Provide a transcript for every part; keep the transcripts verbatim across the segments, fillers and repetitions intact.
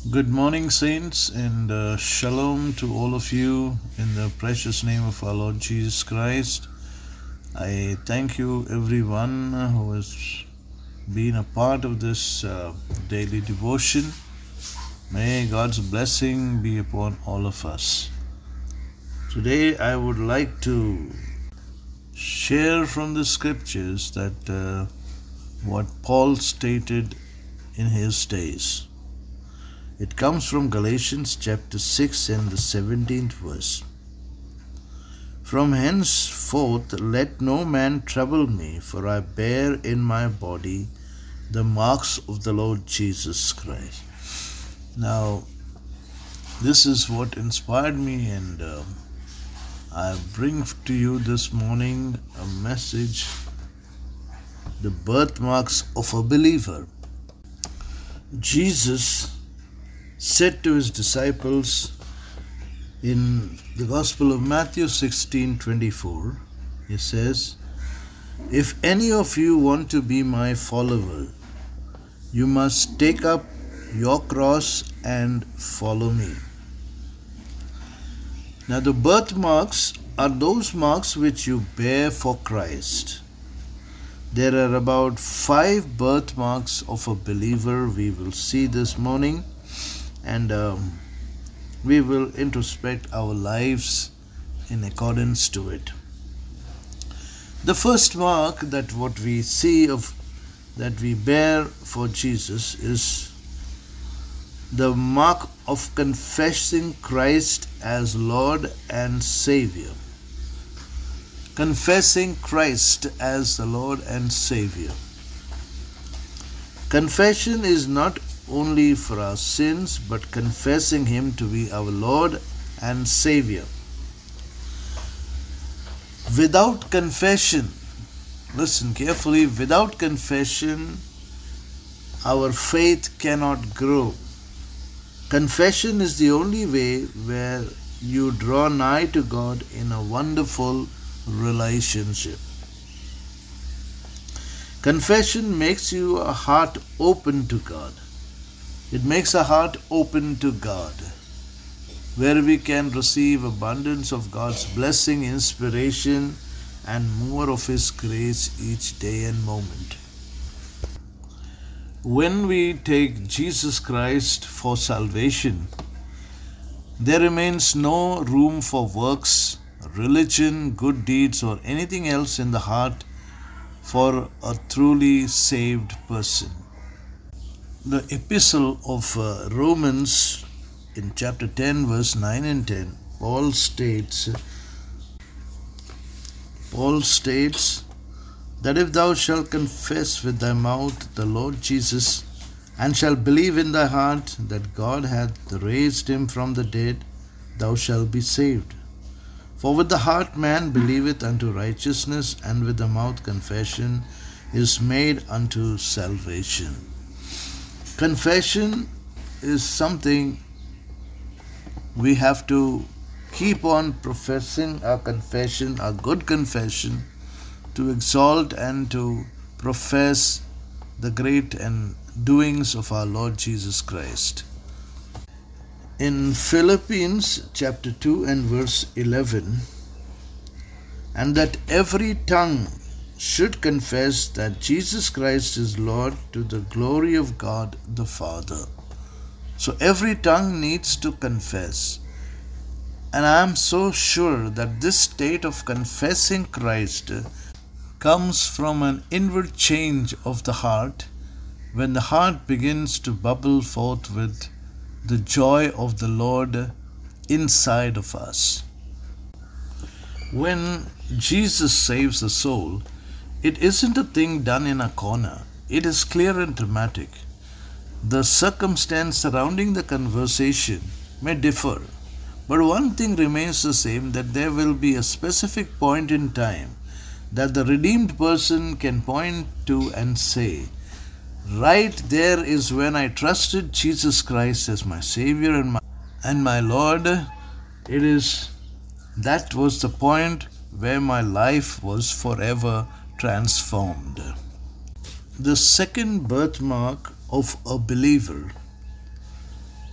Good morning, saints, and uh, shalom to all of you in the precious name of our Lord Jesus Christ. I thank you, everyone who has been a part of this uh, daily devotion. May God's blessing be upon all of us. Today, I would like to share from the scriptures that uh, what Paul stated in his days. It comes from Galatians chapter six and the seventeenth verse. From henceforth let no man trouble me, for I bear in my body the marks of the Lord Jesus Christ. Now, this is what inspired me, and uh, I bring to you this morning a message, the birthmarks of a believer. Jesus said to his disciples in the Gospel of Matthew sixteen twenty-four, he says, "If any of you want to be my follower, you must take up your cross and follow me." Now, the birthmarks are those marks which you bear for Christ. There are about five birthmarks of a believer we will see this morning, and um, we will introspect our lives in accordance to it. The first mark that what we see of that we bear for Jesus is the mark of confessing Christ as Lord and Savior. Confessing Christ as the Lord and Savior. Confession is not only for our sins, but confessing Him to be our Lord and Savior. Without confession, listen carefully, without confession, our faith cannot grow. Confession is the only way where you draw nigh to God in a wonderful relationship. Confession makes you a heart open to God. It makes a heart open to God, where we can receive abundance of God's blessing, inspiration, and more of His grace each day and moment. When we take Jesus Christ for salvation, there remains no room for works, religion, good deeds, or anything else in the heart for a truly saved person. The epistle of uh, Romans in chapter ten verse nine and ten, Paul states, Paul states that if thou shalt confess with thy mouth the Lord Jesus, and shalt believe in thy heart that God hath raised him from the dead, thou shalt be saved. For with the heart man believeth unto righteousness, and with the mouth confession is made unto salvation. Confession is something we have to keep on professing our confession, our good confession, to exalt and to profess the great and doings of our Lord Jesus Christ. In Philippians chapter two and verse eleven, and that every tongue should confess that Jesus Christ is Lord, to the glory of God the Father. So every tongue needs to confess. And I am so sure that this state of confessing Christ comes from an inward change of the heart, when the heart begins to bubble forth with the joy of the Lord inside of us. When Jesus saves a soul, it isn't a thing done in a corner. It is clear and dramatic. The circumstance surrounding the conversation may differ, but one thing remains the same, that there will be a specific point in time that the redeemed person can point to and say, right there is when I trusted Jesus Christ as my Savior and my, and my Lord. It is, that was the point where my life was forever transformed. The second birthmark of a believer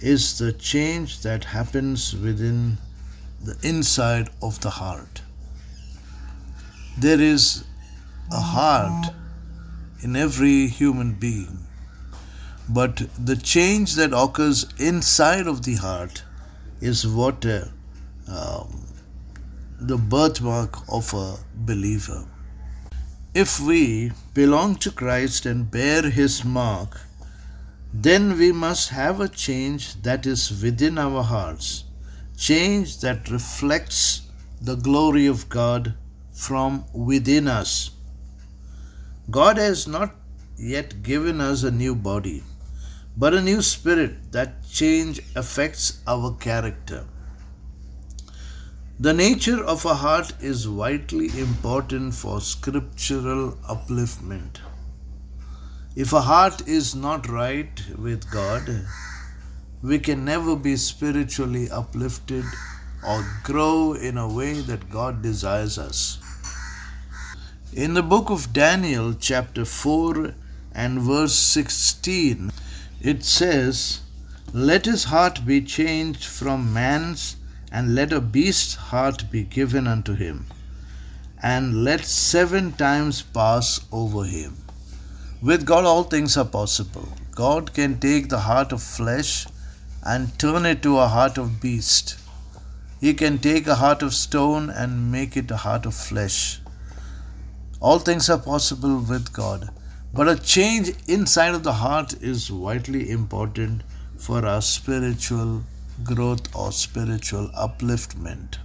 is the change that happens within the inside of the heart. There is a heart in every human being, but the change that occurs inside of the heart is what uh, um, the birthmark of a believer. If we belong to Christ and bear His mark, then we must have a change that is within our hearts, change that reflects the glory of God from within us. God has not yet given us a new body, but a new spirit. That change affects our character. The nature of a heart is vitally important for scriptural upliftment. If a heart is not right with God, we can never be spiritually uplifted or grow in a way that God desires us. In the book of Daniel, chapter four and verse sixteen, it says, "Let his heart be changed from man's, and let a beast's heart be given unto him, and let seven times pass over him." With God, all things are possible. God can take the heart of flesh and turn it to a heart of beast. He can take a heart of stone and make it a heart of flesh. All things are possible with God. But a change inside of the heart is vitally important for our spiritual growth or spiritual upliftment.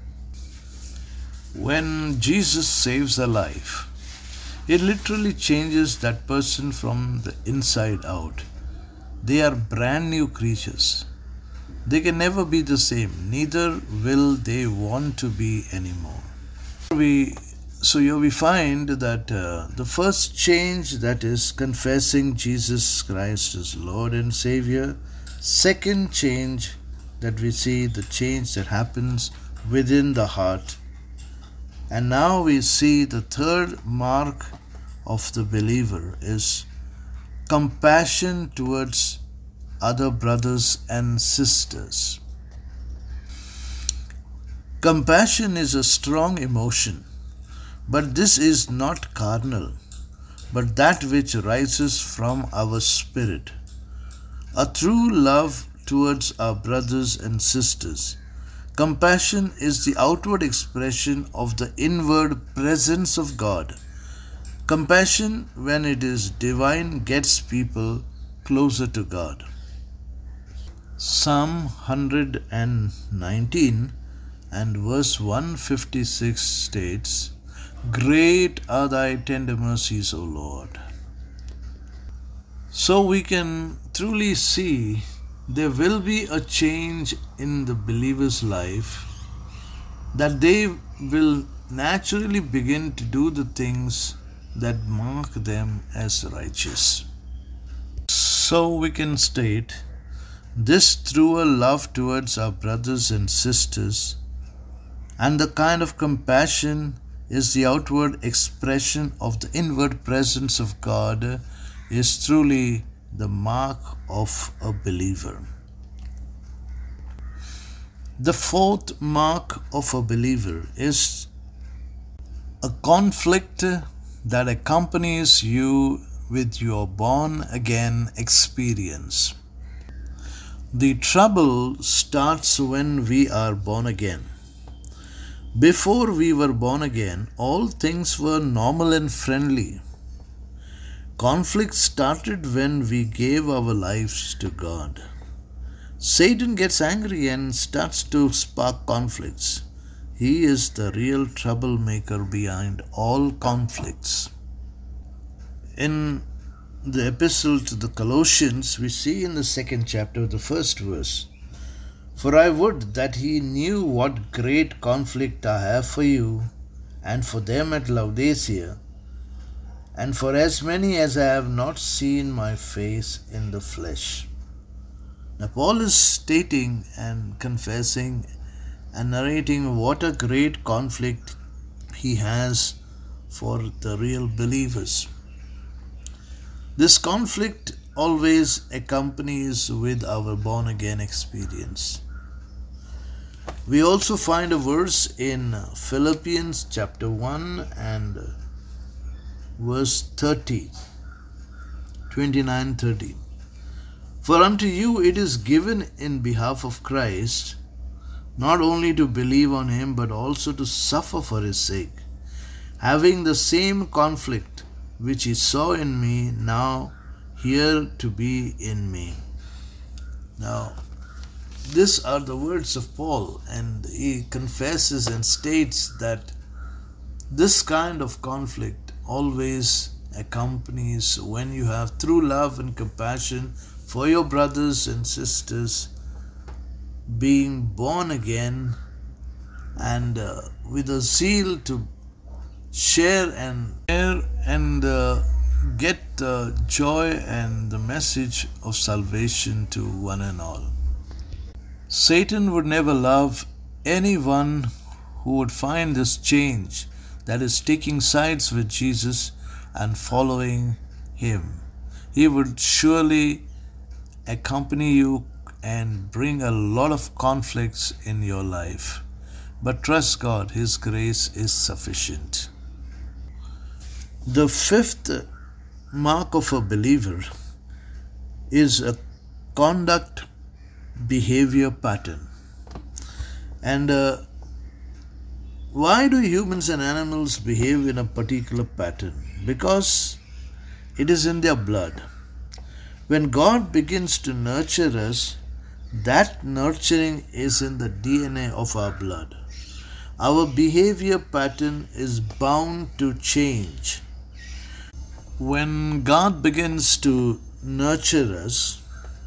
When Jesus saves a life, it literally changes that person from the inside out. They are brand new creatures. They can never be the same, neither will they want to be anymore. We, so here we find that uh, the first change, that is confessing Jesus Christ as Lord and Savior. Second change that we see, the change that happens within the heart. And now we see the third mark of the believer is compassion towards other brothers and sisters. Compassion is a strong emotion, but this is not carnal, but that which rises from our spirit. A true love towards our brothers and sisters. Compassion is the outward expression of the inward presence of God. Compassion, when it is divine, gets people closer to God. Psalm one hundred nineteen and verse one fifty-six states, "Great are thy tender mercies, O Lord." So we can truly see there will be a change in the believer's life, that they will naturally begin to do the things that mark them as righteous. So we can state this through a love towards our brothers and sisters, and the kind of compassion is the outward expression of the inward presence of God, is truly the mark of a believer. The fourth mark of a believer is a conflict that accompanies you with your born again experience. The trouble starts when we are born again. Before we were born again, all things were normal and friendly. Conflict started when we gave our lives to God. Satan gets angry and starts to spark conflicts. He is the real troublemaker behind all conflicts. In the epistle to the Colossians, we see in the second chapter, the first verse, "For I would that he knew what great conflict I have for you, and for them at Laodicea, and for as many as I have not seen my face in the flesh." Now Paul is stating and confessing and narrating what a great conflict he has for the real believers. This conflict always accompanies with our born again experience. We also find a verse in Philippians chapter one and verse thirty, twenty-nine thirty. For unto you it is given in behalf of Christ, not only to believe on him, but also to suffer for his sake, having the same conflict which he saw in me, now here to be in me. Now, these are the words of Paul, and he confesses and states that this kind of conflict always accompanies when you have true love and compassion for your brothers and sisters, being born again, and uh, with a zeal to share and share and uh, get the joy and the message of salvation to one and all. Satan would never love anyone who would find this change, that is, taking sides with Jesus and following him. He would surely accompany you and bring a lot of conflicts in your life. But trust God, his grace is sufficient. The fifth mark of a believer is a conduct behavior pattern. And uh, why do humans and animals behave in a particular pattern? Because it is in their blood. When God begins to nurture us, that nurturing is in the D N A of our blood. Our behavior pattern is bound to change. When God begins to nurture us,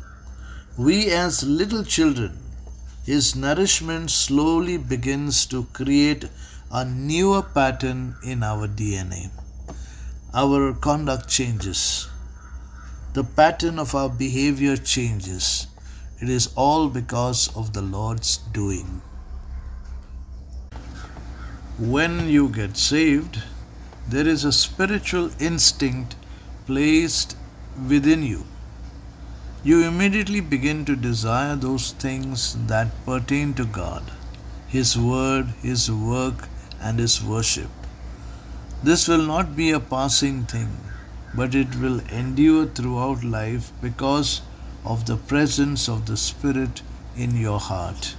we as little children, his nourishment slowly begins to create a newer pattern in our D N A. Our conduct changes. The pattern of our behavior changes. It is all because of the Lord's doing. When you get saved, there is a spiritual instinct placed within you. You immediately begin to desire those things that pertain to God, his word, his work, and his worship. This will not be a passing thing, but it will endure throughout life because of the presence of the Spirit in your heart.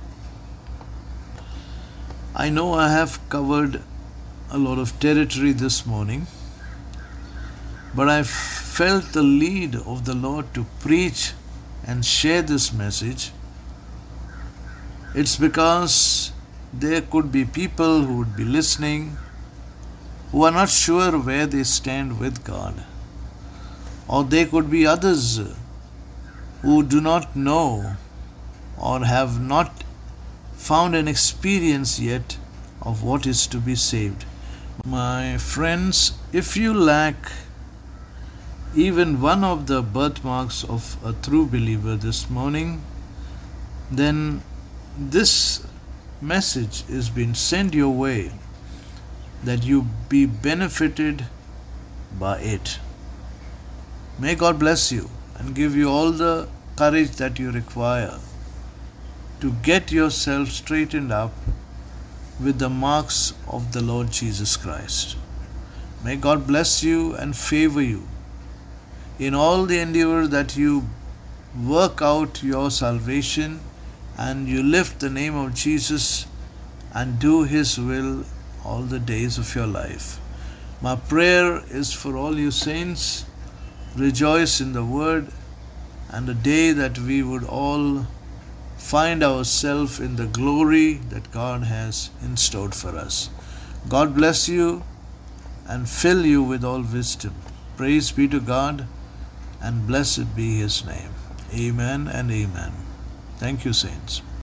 I know I have covered a lot of territory this morning, but I felt the lead of the Lord to preach and share this message. It's because there could be people who would be listening who are not sure where they stand with God. Or there could be others who do not know or have not found an experience yet of what is to be saved. My friends, if you lack even one of the birthmarks of a true believer this morning, then this message is being sent your way, that you be benefited by it. May God bless you and give you all the courage that you require to get yourself straightened up with the marks of the Lord Jesus Christ. May God bless you and favor you in all the endeavor that you work out your salvation and you lift the name of Jesus and do his will all the days of your life. My prayer is for all you saints. Rejoice in the word, and the day that we would all find ourselves in the glory that God has in store for us. God bless you and fill you with all wisdom. Praise be to God, and blessed be his name. Amen and amen. Thank you, saints.